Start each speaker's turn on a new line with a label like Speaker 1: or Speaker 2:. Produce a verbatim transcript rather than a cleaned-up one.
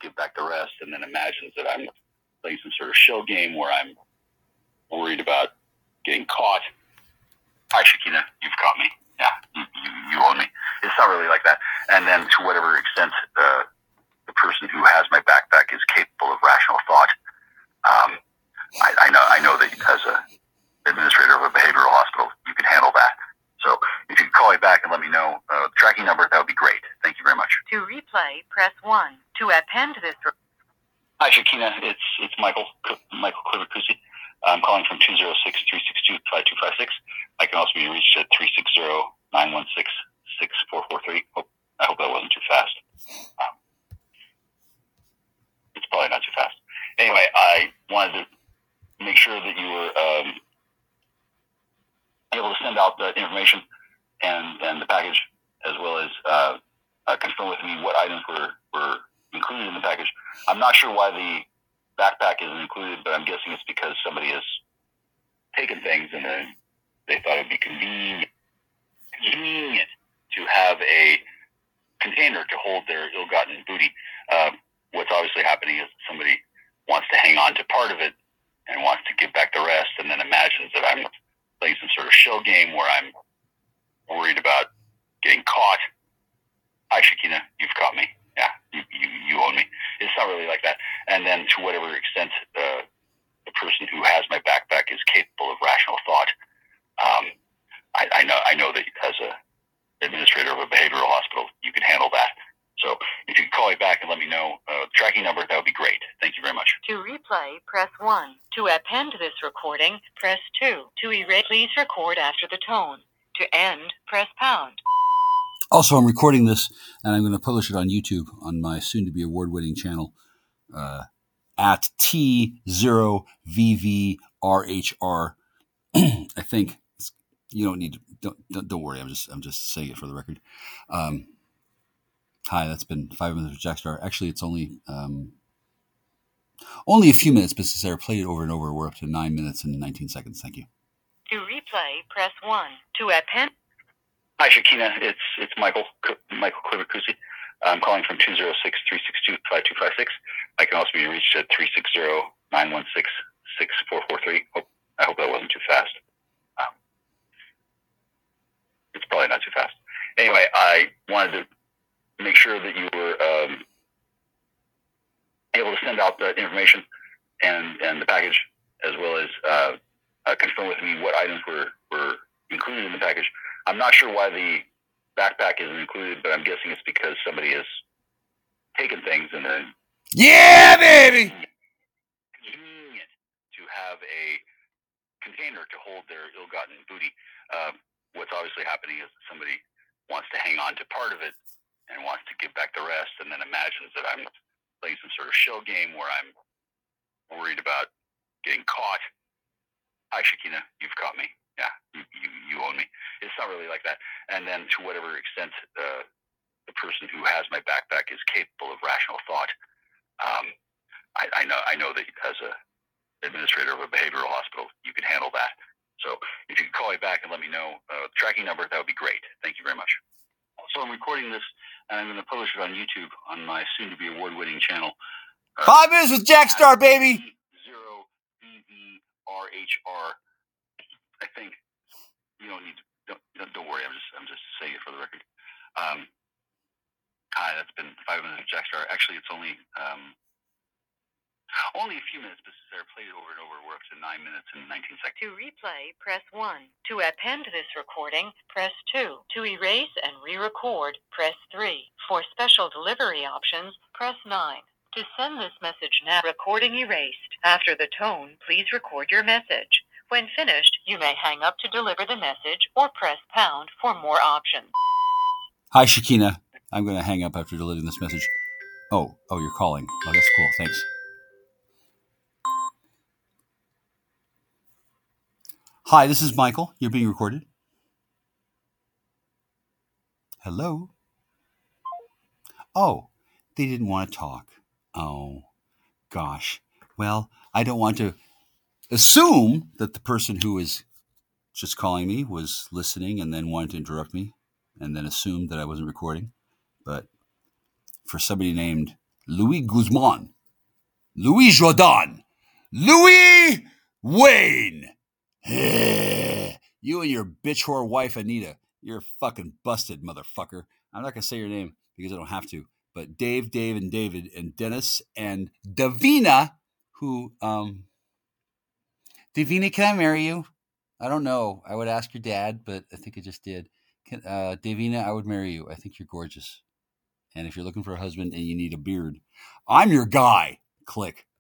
Speaker 1: give back the rest, and then imagines that I'm playing some sort of shell game where I'm worried about getting caught. Hi, Shakina, you've caught me. Yeah, you, you, you own me. It's not really like that. And then to whatever extent uh, the person who has my backpack is capable of rational thought, um, I, I know I know that as a administrator of a behavioral hospital, you can handle that. So if you could call me back and let me know uh, the tracking number, that would be great. Thank you very much.
Speaker 2: To replay, press one. To append this... Re-
Speaker 1: Hi, Shakina. It's it's Michael, Michael Cliver-Cusi. I'm calling from two zero six, three six two, five two five six. I can also be reached at three six zero, nine one six, six four four three. Hope, I hope that wasn't too fast. Um, it's probably not too fast. Anyway, I wanted to make sure that you were um, able to send out the information and, and the package, as well as uh, uh, confirm with me what items were, were included in the package. I'm not sure why the backpack isn't included, but I'm guessing it's because somebody has taken things and then they thought it'd be convenient, convenient to have a container to hold their ill-gotten booty. Uh, what's obviously happening is somebody wants to hang on to part of it and wants to give back the rest, and then imagines that I'm playing some sort of shell game where I'm worried about getting caught. Hi, Shakina, you've caught me. Yeah, you, you, you own me. It's not really like that. And then to whatever extent uh, the person who has my backpack is capable of rational thought, um, I, I know I know that as a administrator of a behavioral hospital, you can handle that. So if you could call me back and let me know uh, the tracking number, that would be great. Thank you very much.
Speaker 2: To replay, press one. To append this recording, press two. To erase, please record after the tone. To end, press pound.
Speaker 3: Also, I'm recording this, and I'm going to publish it on YouTube on my soon-to-be award-winning channel uh, at T zero V V R H R. I think you don't need to. Don't, don't don't worry. I'm just I'm just saying it for the record. Um, hi, that's been five minutes with Jack Star. Actually, it's only um, only a few minutes, but since I played it over and over, we're up to nine minutes and nineteen seconds. Thank you.
Speaker 2: To replay, press one. To append.
Speaker 1: Hi, Shakina. It's it's Michael, Michael Cliver-Cusi. I'm calling from two zero six, three six two, five two five six. I can also be reached at three six zero, nine one six, six four four three. Hope, I hope that wasn't too fast. Um, it's probably not too fast. Anyway, I wanted to make sure that you were um, able to send out the information and, and the package, as well as uh, uh, confirm with me what items were, were included in the package. I'm not sure why the backpack isn't included, but I'm guessing it's because somebody has taken things and then...
Speaker 3: Yeah, baby!
Speaker 1: Convenient to have a container to hold their ill-gotten booty. Uh, what's obviously happening is somebody wants to hang on to part of it and wants to give back the rest, and then imagines that I'm playing some sort of shell game where I'm worried about getting caught. Hi, Shakina, you've caught me. Yeah, you, you, you own me. It's not really like that. And then to whatever extent uh, the person who has my backpack is capable of rational thought, um, I, I know I know that as a administrator of a behavioral hospital, you can handle that. So if you could call me back and let me know uh, the tracking number, that would be great. Thank you very much. Also, I'm recording this, and I'm going to publish it on YouTube on my soon-to-be award-winning channel. Uh,
Speaker 3: Five minutes with Jack Star, baby!
Speaker 1: Zero V V R H R. I think you don't need to, don't, don't, don't worry. I'm just I'm just saying it for the record. Um, hi, that's been five minutes with Jack Star. Actually, it's only um, only a few minutes, but since I played it over and over, we're up to nine minutes and nineteen seconds.
Speaker 2: To replay, press one. To append this recording, press two. To erase and re-record, press three. For special delivery options, press nine. To send this message now, recording erased. After the tone, please record your message. When finished, you may hang up to deliver the message or press pound for more options.
Speaker 3: Hi, Shakina. I'm going to hang up after delivering this message. Oh, oh, you're calling. Oh, that's cool. Thanks. Hi, this is Michael. You're being recorded. Hello? Oh, they didn't want to talk. Oh, gosh. Well, I don't want to assume that the person who is just calling me was listening and then wanted to interrupt me and then assumed that I wasn't recording. But for somebody named Louis Guzman, Louis Jordan, Louis Wayne. You and your bitch whore wife, Anita, you're fucking busted, motherfucker. I'm not going to say your name because I don't have to. But Dave, Dave, and David, and Dennis, and Davina, who, um, Davina, can I marry you? I don't know. I would ask your dad, but I think I just did. Can, uh, Davina, I would marry you. I think you're gorgeous. And if you're looking for a husband and you need a beard, I'm your guy. Click.